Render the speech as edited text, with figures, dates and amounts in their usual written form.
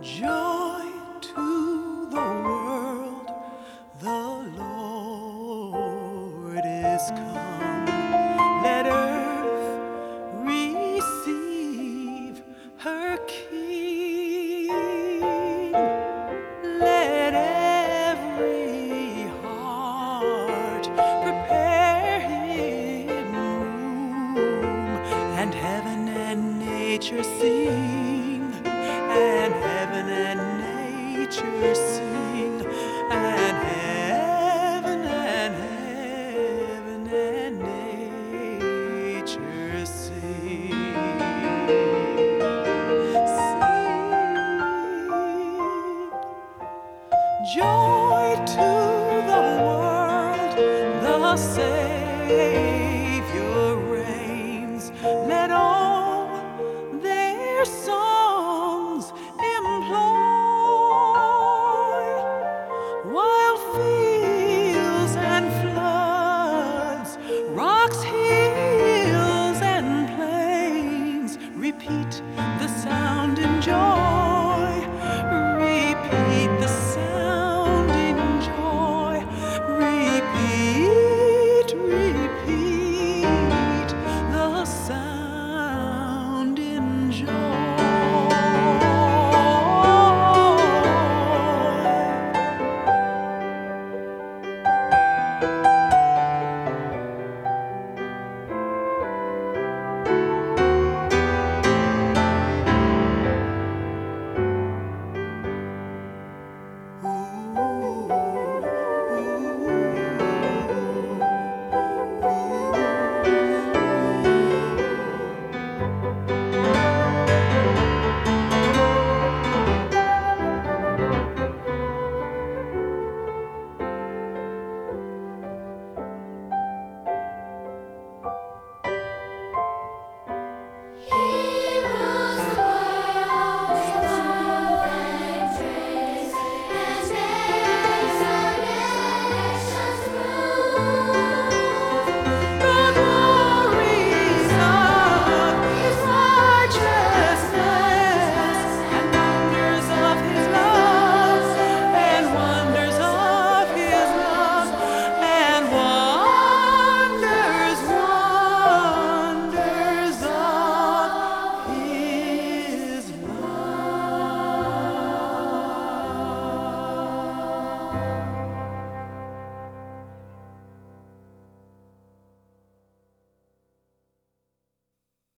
Joy to the world, the Lord is come. Let earth receive her King. Let every heart prepare him room, and heaven and nature sing, and heaven and nature sing, and heaven and nature sing. Sing. Joy to the world, the Savior reigns. Let all their songs employ, while fields and floods, rocks, hills, and plains repeat the sound